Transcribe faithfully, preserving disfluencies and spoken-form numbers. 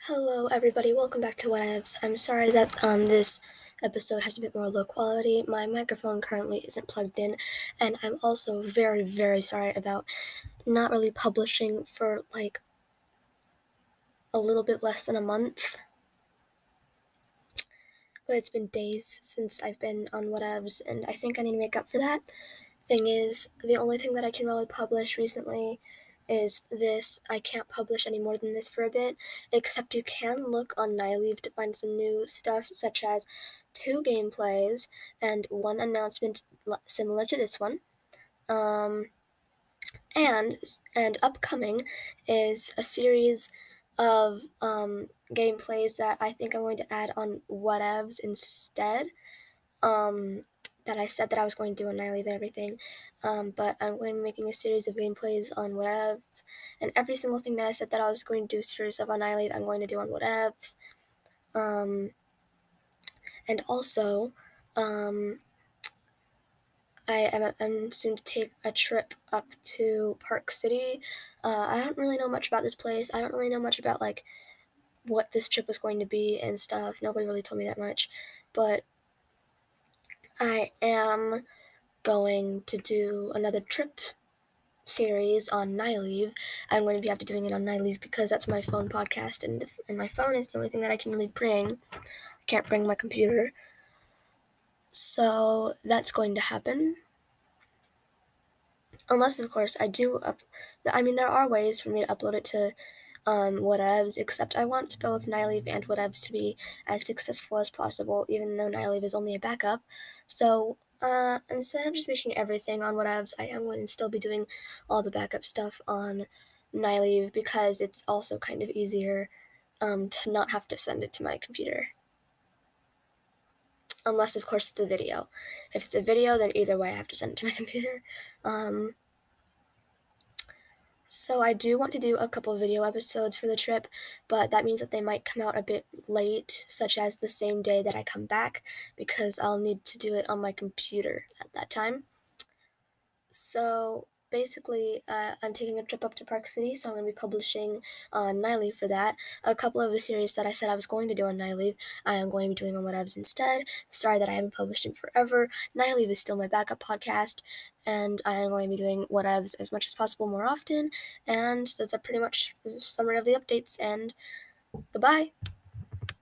Hello, everybody. Welcome back to Whatevs. I'm sorry that um this episode has a bit more low quality. My microphone currently isn't plugged in, and I'm also very, very sorry about not really publishing for like a little bit less than a month. But it's been days since I've been on Whatevs, and I think I need to make up for that. Thing is, the only thing that I can really publish recently is this. I can't publish any more than this for a bit, except you can look on Nyleave to find some new stuff, such as two gameplays and one announcement similar to this one. Um, and and upcoming is a series of um, gameplays that I think I'm going to add on Whatevs instead. Um, that I said that I was going to do on Nyleave and everything, um, but I'm going to be making a series of gameplays on Whatevs, and every single thing that I said that I was going to do a series of on Nyleave, I'm going to do on Whatevs. Um, and also, um, I am I'm soon to take a trip up to Park City. Uh, I don't really know much about this place. I don't really know much about like what this trip was going to be and stuff. Nobody really told me that much, but I am going to do another trip series on Nyleave. I'm going to be after doing it on Nyleave because that's my phone podcast, and the, and my phone is the only thing that I can really bring. I can't bring my computer, so that's going to happen. Unless, of course, I do up. I mean, there are ways for me to upload it to um, Whatevs, except I want both Nyleave and Whatevs to be as successful as possible, even though Nyleave is only a backup. So uh, instead of just making everything on Whatevs, I am going to still be doing all the backup stuff on Nyleave because it's also kind of easier um, to not have to send it to my computer. Unless, of course, it's a video. If it's a video, then either way I have to send it to my computer. Um, So I do want to do a couple video episodes for the trip, but that means that they might come out a bit late, such as the same day that I come back, because I'll need to do it on my computer at that time. So basically, uh, I'm taking a trip up to Park City, so I'm going to be publishing on Nyleave for that. A couple of the series that I said I was going to do on Nyleave, I am going to be doing on Whatevs instead. Sorry that I haven't published in forever. Nyleave is still my backup podcast, and I am going to be doing Whatevs as much as possible more often, and that's a pretty much summary of the updates, and goodbye!